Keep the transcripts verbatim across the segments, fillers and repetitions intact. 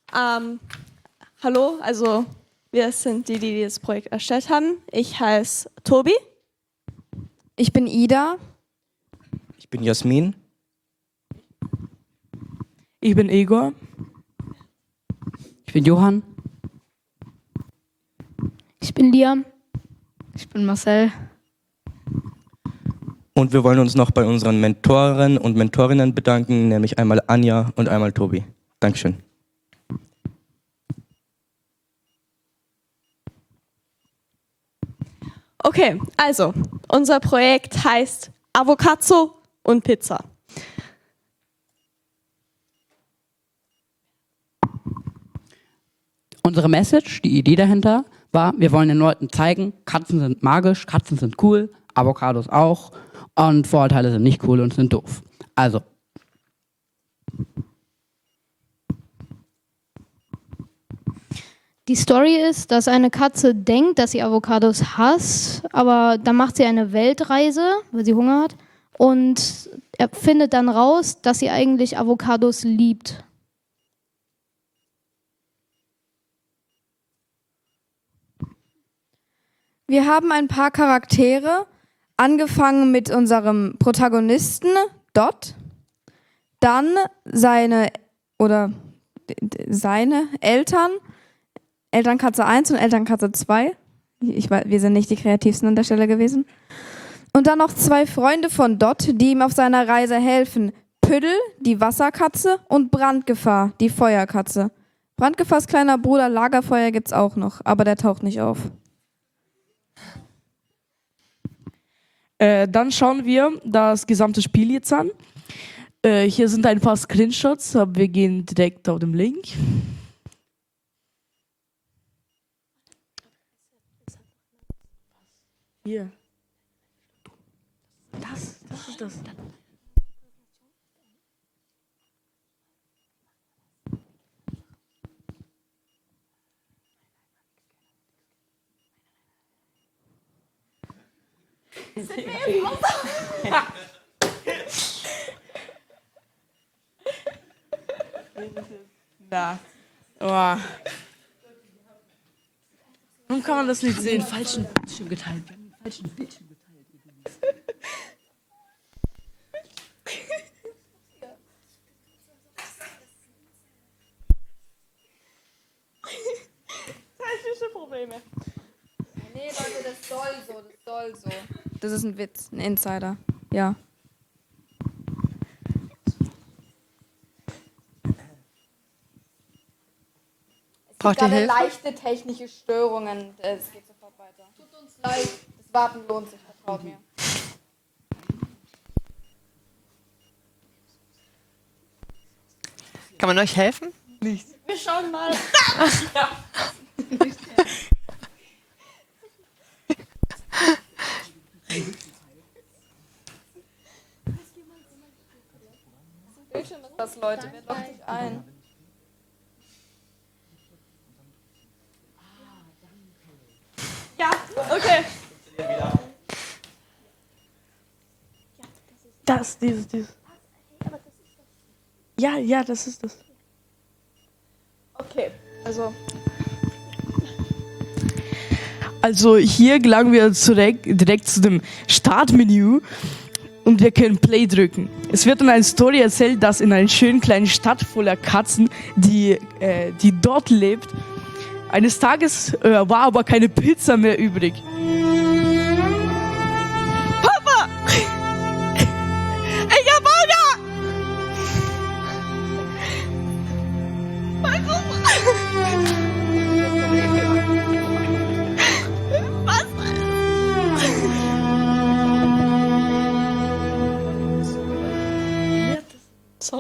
Ähm, hallo, also wir sind die, die das Projekt erstellt haben. Ich heiße Tobi. Ich bin Ida. Ich bin Jasmin. Ich bin Igor. Ich bin Johann. Ich bin Liam. Ich bin Marcel. Und wir wollen uns noch bei unseren Mentoren und Mentorinnen bedanken, nämlich einmal Anja und einmal Tobi. Dankeschön. Okay, also unser Projekt heißt Avocazzo und Pizza. Unsere Message, die Idee dahinter war, wir wollen den Leuten zeigen, Katzen sind magisch, Katzen sind cool, Avocados auch und Vorurteile sind nicht cool und sind doof. Also. Die Story ist, dass eine Katze denkt, dass sie Avocados hasst, aber dann macht sie eine Weltreise, weil sie Hunger hat, und er findet dann raus, dass sie eigentlich Avocados liebt. Wir haben ein paar Charaktere, angefangen mit unserem Protagonisten, Dot, dann seine oder seine Eltern, Elternkatze eins und Elternkatze zwei. Ich weiß, wir sind nicht die kreativsten an der Stelle gewesen. Und dann noch zwei Freunde von Dot, die ihm auf seiner Reise helfen. Püddel, die Wasserkatze, und Brandgefahr, die Feuerkatze. Brandgefahrs kleiner Bruder Lagerfeuer gibt's auch noch, aber der taucht nicht auf. Äh, dann schauen wir das gesamte Spiel jetzt an. Äh, hier sind ein paar Screenshots, aber wir gehen direkt auf den Link. Hier. Das, das ist das. Na. Oh. Warum kann man das nicht sehen? Falschen Bildschirm geteilt. Wir haben den falschen Bildschirm geteilt übrigens. Technische Probleme. Nee, Leute, das soll so, das soll so. Das ist ein Witz, ein Insider. Ja. Braucht ihr Hilfe? Leichte technische Störungen. Es geht sofort weiter. Tut uns leid. Das Warten lohnt sich, vertraut mir. Kann man euch helfen? Wir schauen mal. Bildschirm ist das, Leute. Wer loggt sich ein? Ja, okay. Das, dieses, dieses. Ja, ja, das ist das. Okay, also. Also hier gelangen wir direkt, direkt zu dem Startmenü und wir können Play drücken. Es wird dann eine Story erzählt, dass in einer schönen kleinen Stadt voller Katzen, die, äh, die dort lebt, eines Tages äh, war aber keine Pizza mehr übrig. Papa! Ich hab Hunger! So.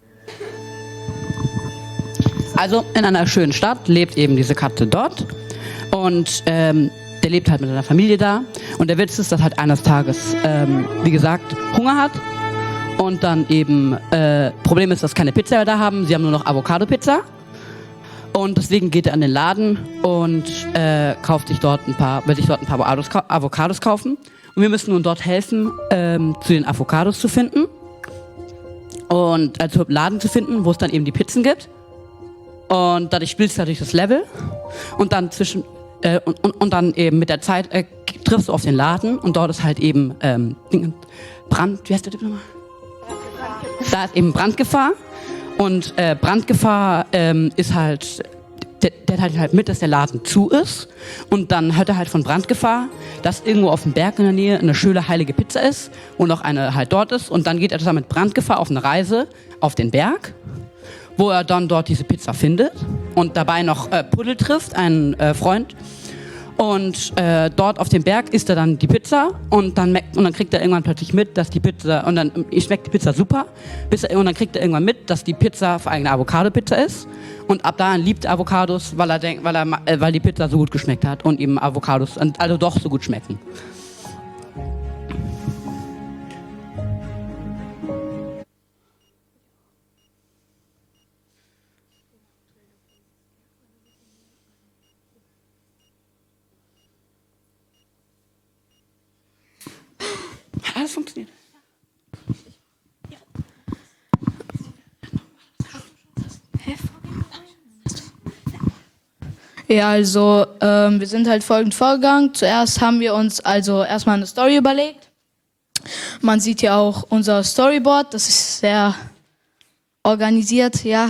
Also in einer schönen Stadt lebt eben diese Katze dort und ähm, der lebt halt mit seiner Familie da und der Witz ist, dass halt eines Tages, ähm, wie gesagt, Hunger hat und dann eben, äh, Problem ist, dass keine Pizza mehr da haben, sie haben nur noch Avocado-Pizza und deswegen geht er an den Laden und äh, kauft sich dort ein paar, will sich dort ein paar Avocados, Avocados kaufen und wir müssen nun dort helfen, ähm, zu den Avocados zu finden und also Laden zu finden, wo es dann eben die Pizzen gibt. Und dadurch spielst du durch das Level und dann zwischen äh, und, und, und dann eben mit der Zeit äh, triffst du auf den Laden und dort ist halt eben ähm, Brand, wie heißt der Typ nochmal? Da ist eben Brandgefahr und äh, Brandgefahr ähm, ist halt, der, der teilt halt mit, dass der Laden zu ist und dann hört er halt von Brandgefahr, dass irgendwo auf dem Berg in der Nähe eine schöne heilige Pizza ist und noch eine halt dort ist und dann geht er zusammen mit Brandgefahr auf eine Reise auf den Berg, wo er dann dort diese Pizza findet und dabei noch äh, Puddel trifft, einen äh, Freund. Und äh, dort auf dem Berg isst er dann die Pizza und dann, und dann kriegt er irgendwann plötzlich mit, dass die Pizza, und dann schmeckt die Pizza super, bis er, und dann kriegt er irgendwann mit, dass die Pizza vor allem eine Avocado-Pizza ist. Und ab da liebt er Avocados, weil er denkt, weil, er, äh, weil die Pizza so gut geschmeckt hat und eben Avocados also doch so gut schmecken. Alles funktioniert. Ja, also ähm, wir sind halt folgend vorgegangen. Zuerst haben wir uns also erstmal eine Story überlegt. Man sieht ja auch unser Storyboard, das ist sehr organisiert, ja.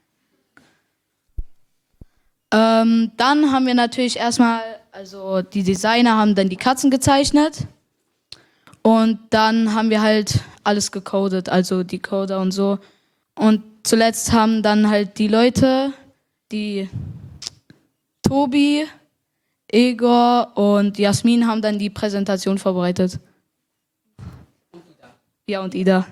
Ähm, dann haben wir natürlich erstmal, also die Designer haben dann die Katzen gezeichnet. Und dann haben wir halt alles gecodet, also die Coder und so. Und zuletzt haben dann halt die Leute, die Tobi, Egor und Jasmin haben dann die Präsentation vorbereitet. Und Ida. Ja, und Ida.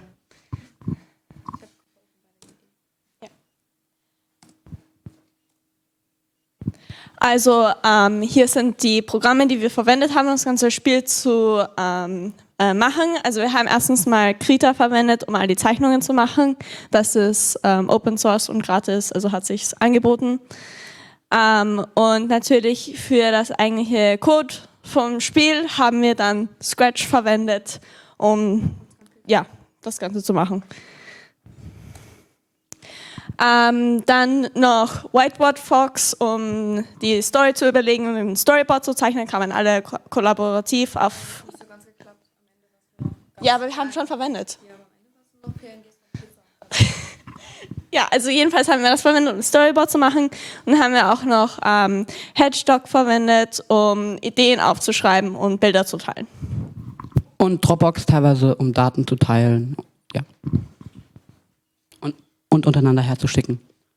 Also ähm, hier sind die Programme, die wir verwendet haben, um das ganze Spiel zu ähm, äh, machen. Also wir haben erstens mal Krita verwendet, um all die Zeichnungen zu machen. Das ist ähm, Open Source und gratis, also hat sich's angeboten. Ähm, und natürlich für das eigentliche Code vom Spiel haben wir dann Scratch verwendet, um ja, das Ganze zu machen. Ähm, dann noch Whiteboard Fox, um die Story zu überlegen und ein Storyboard zu zeichnen, kann man alle ko kollaborativ auf... Ja, aber wir haben schon verwendet. Ja, also jedenfalls haben wir das verwendet, um ein Storyboard zu machen. Und dann haben wir auch noch ähm, Hedgestock verwendet, um Ideen aufzuschreiben und Bilder zu teilen. Und Dropbox teilweise, um Daten zu teilen. Ja. Und, und untereinander herzuschicken.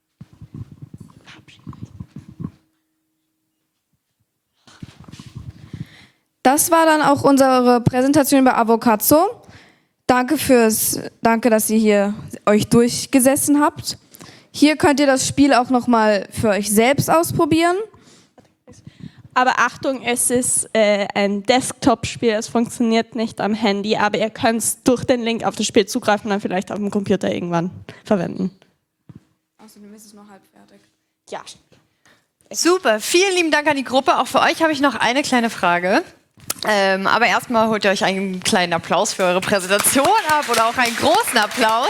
Das war dann auch unsere Präsentation über Avocazo. Danke fürs, danke, dass ihr hier euch durchgesessen habt. Hier könnt ihr das Spiel auch nochmal für euch selbst ausprobieren. Aber Achtung, es ist äh, ein Desktop-Spiel, es funktioniert nicht am Handy, aber ihr könnt durch den Link auf das Spiel zugreifen und dann vielleicht auf dem Computer irgendwann verwenden. Außerdem ist es noch halb fertig. Ja. Super, vielen lieben Dank an die Gruppe. Auch für euch habe ich noch eine kleine Frage. Ähm, aber erstmal holt ihr euch einen kleinen Applaus für eure Präsentation ab oder auch einen großen Applaus.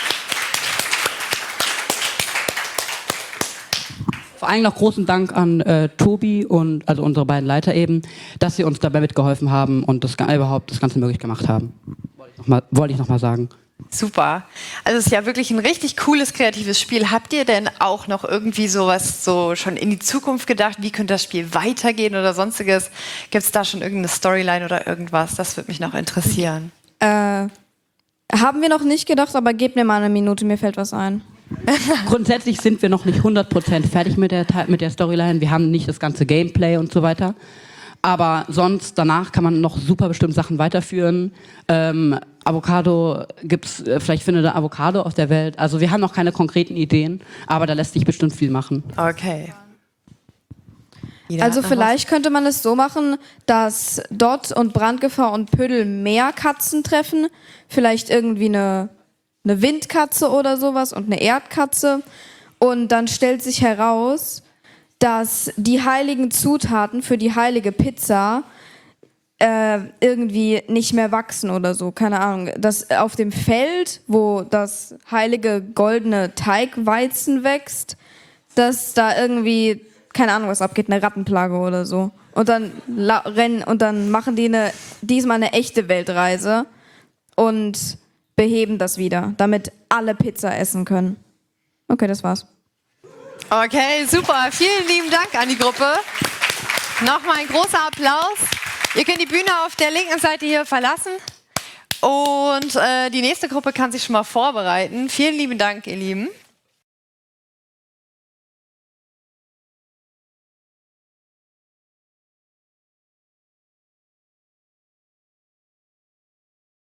Vor allem noch großen Dank an äh, Tobi und also unsere beiden Leiter eben, dass sie uns dabei mitgeholfen haben und das äh, überhaupt das Ganze möglich gemacht haben. Wollte ich nochmal wollte ich noch mal sagen. Super. Also es ist ja wirklich ein richtig cooles, kreatives Spiel. Habt ihr denn auch noch irgendwie sowas so schon in die Zukunft gedacht? Wie könnte das Spiel weitergehen oder sonstiges? Gibt es da schon irgendeine Storyline oder irgendwas? Das würde mich noch interessieren. Äh, haben wir noch nicht gedacht, aber gebt mir mal eine Minute, mir fällt was ein. Grundsätzlich sind wir noch nicht hundert Prozent fertig mit der, mit der Storyline. Wir haben nicht das ganze Gameplay und so weiter. Aber sonst, danach kann man noch super bestimmt Sachen weiterführen. Ähm, Avocado gibt's, äh, vielleicht findet ihr Avocado auf der Welt. Also wir haben noch keine konkreten Ideen, aber da lässt sich bestimmt viel machen. Okay. Jeder Also hat noch vielleicht könnte man es so machen, dass Dot und Brandgefahr und Pödel mehr Katzen treffen. Vielleicht irgendwie eine, eine Windkatze oder sowas und eine Erdkatze. Und dann stellt sich heraus, dass die heiligen Zutaten für die heilige Pizza äh, irgendwie nicht mehr wachsen oder so, keine Ahnung. Dass auf dem Feld, wo das heilige goldene Teigweizen wächst, dass da irgendwie, keine Ahnung, was abgeht, eine Rattenplage oder so. Und dann la- rennen und dann machen die eine, diesmal eine echte Weltreise und beheben das wieder, damit alle Pizza essen können. Okay, das war's. Okay, super. Vielen lieben Dank an die Gruppe. Nochmal ein großer Applaus. Ihr könnt die Bühne auf der linken Seite hier verlassen. Und äh, die nächste Gruppe kann sich schon mal vorbereiten. Vielen lieben Dank, ihr Lieben.